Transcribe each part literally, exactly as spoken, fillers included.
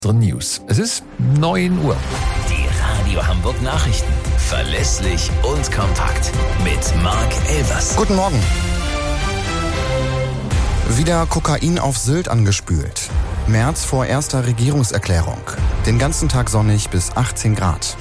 News. Es ist neun Uhr. Die Radio Hamburg Nachrichten. Verlässlich und kompakt. Mit Marc Elvers. Guten Morgen. Wieder Kokain auf Sylt angespült. Merz vor erster Regierungserklärung. Den ganzen Tag sonnig bis achtzehn Grad.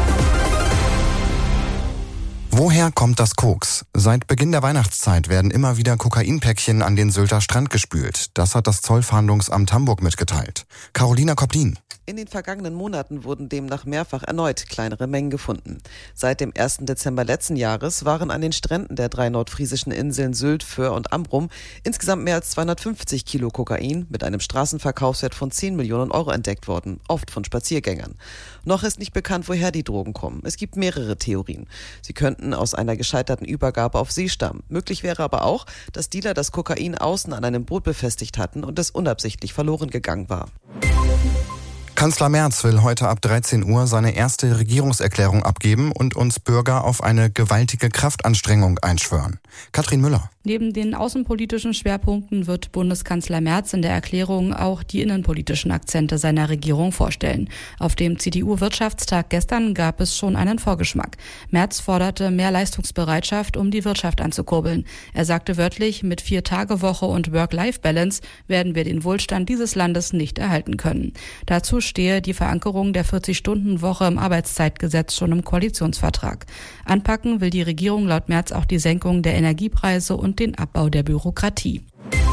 Woher kommt das Koks? Seit Beginn der Weihnachtszeit werden immer wieder Kokainpäckchen an den Sylter Strand gespült. Das hat das Zollfahndungsamt Hamburg mitgeteilt. Carolina Koplin. In den vergangenen Monaten wurden demnach mehrfach erneut kleinere Mengen gefunden. Seit dem ersten Dezember letzten Jahres waren an den Stränden der drei nordfriesischen Inseln Sylt, Föhr und Amrum insgesamt mehr als zweihundertfünfzig Kilo Kokain mit einem Straßenverkaufswert von zehn Millionen Euro entdeckt worden, oft von Spaziergängern. Noch ist nicht bekannt, woher die Drogen kommen. Es gibt mehrere Theorien. Sie könnten aus einer gescheiterten Übergabe auf See stammen. Möglich wäre aber auch, dass Dealer das Kokain außen an einem Boot befestigt hatten und es unabsichtlich verloren gegangen war. Kanzler Merz will heute ab dreizehn Uhr seine erste Regierungserklärung abgeben und uns Bürger auf eine gewaltige Kraftanstrengung einschwören. Katrin Müller. Neben den außenpolitischen Schwerpunkten wird Bundeskanzler Merz in der Erklärung auch die innenpolitischen Akzente seiner Regierung vorstellen. Auf dem C D U-Wirtschaftstag gestern gab es schon einen Vorgeschmack. Merz forderte mehr Leistungsbereitschaft, um die Wirtschaft anzukurbeln. Er sagte wörtlich, mit Vier-Tage-Woche und Work-Life-Balance werden wir den Wohlstand dieses Landes nicht erhalten können. Dazu stehe die Verankerung der vierzig-Stunden-Woche im Arbeitszeitgesetz schon im Koalitionsvertrag. Anpacken will die Regierung laut Merz auch die Senkung der Energiepreise und den Abbau der Bürokratie.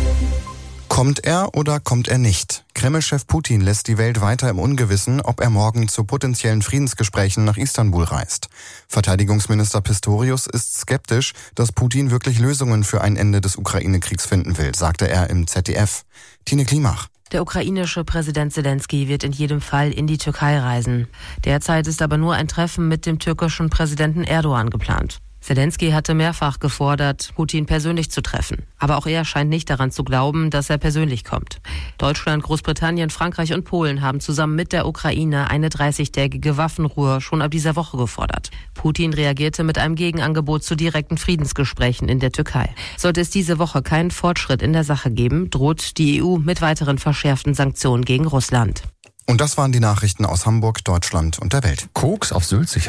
Kommt er oder kommt er nicht? Kreml-Chef Putin lässt die Welt weiter im Ungewissen, ob er morgen zu potenziellen Friedensgesprächen nach Istanbul reist. Verteidigungsminister Pistorius ist skeptisch, dass Putin wirklich Lösungen für ein Ende des Ukraine-Kriegs finden will, sagte er im Z D F. Tine Klimach. Der ukrainische Präsident Zelensky wird in jedem Fall in die Türkei reisen. Derzeit ist aber nur ein Treffen mit dem türkischen Präsidenten Erdogan geplant. Zelensky hatte mehrfach gefordert, Putin persönlich zu treffen. Aber auch er scheint nicht daran zu glauben, dass er persönlich kommt. Deutschland, Großbritannien, Frankreich und Polen haben zusammen mit der Ukraine eine dreißigtägige Waffenruhe schon ab dieser Woche gefordert. Putin reagierte mit einem Gegenangebot zu direkten Friedensgesprächen in der Türkei. Sollte es diese Woche keinen Fortschritt in der Sache geben, droht die E U mit weiteren verschärften Sanktionen gegen Russland. Und das waren die Nachrichten aus Hamburg, Deutschland und der Welt. Koks auf Sylt sicher.